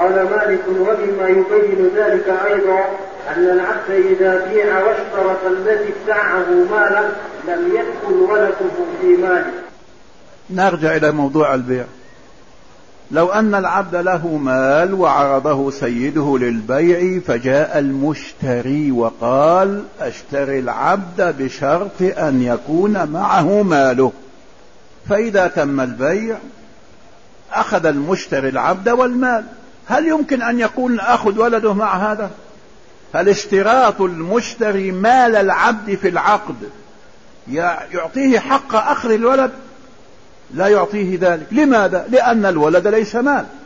قال مالك ومما يبين ذلك أيضا أن العبد إذا بيع واشترط الذي ابتاعه مالا لم يدخل ولده في ماله. نرجع إلى موضوع البيع. لو أن العبد له مال وعرضه سيده للبيع فجاء المشتري وقال اشتري العبد بشرط أن يكون معه ماله، فإذا تم البيع أخذ المشتري العبد والمال، هل يمكن أن يقول أخذ ولده مع هذا؟ هل اشتراط المشتري مال العبد في العقد يعطيه حق أخذ الولد؟ لا يعطيه ذلك. لماذا؟ لأن الولد ليس مال.